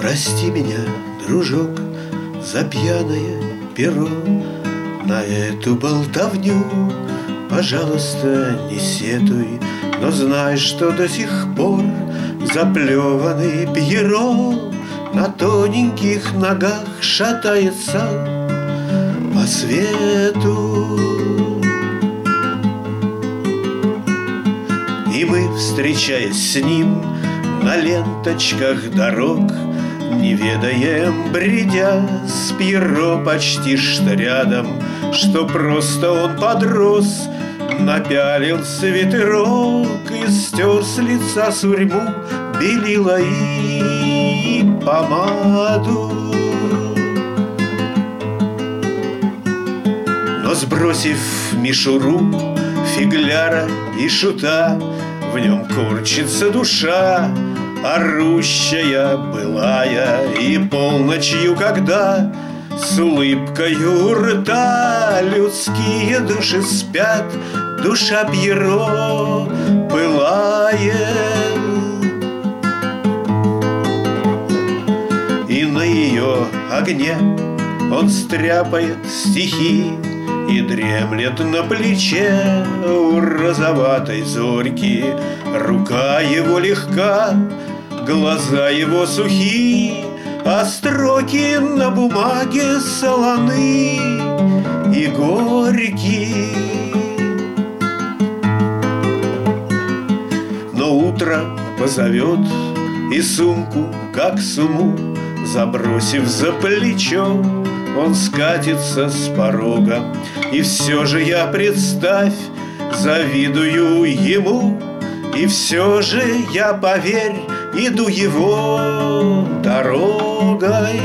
Прости меня, дружок, за пьяное перо. На эту болтовню, пожалуйста, не сетуй, но знай, что до сих пор заплеванный Пьеро на тоненьких ногах шатается по свету. И мы, встречаясь с ним на ленточках дорог, не ведаем, бредя с Пьеро почти что рядом, что просто он подрос, напялил свитерок и стер с лица сурьму, белила и помаду. Но сбросив мишуру фигляра и шута, в нем корчится душа, орущая, былая, и полночью, когда с улыбкою рта людские души спят, душа Пьеро пылает. И на ее огне он стряпает стихи и дремлет на плече у розоватой зорьки. Рука его легка, глаза его сухи, а строки на бумаге солоны и горьки. Но утро позовет, и сумку, как суму, забросив за плечо, он скатится с порога. И все же я, представь, завидую ему, и все же я, поверь, иду его дорогой.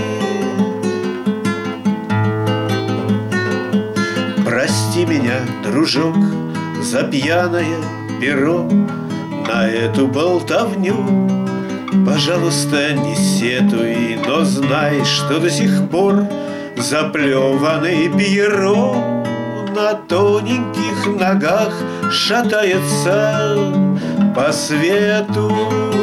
Прости меня, дружок, за пьяное перо. На эту болтовню, пожалуйста, не сетуй, но знай, что до сих пор заплеванный Пьеро на тоненьких ногах шатается по свету.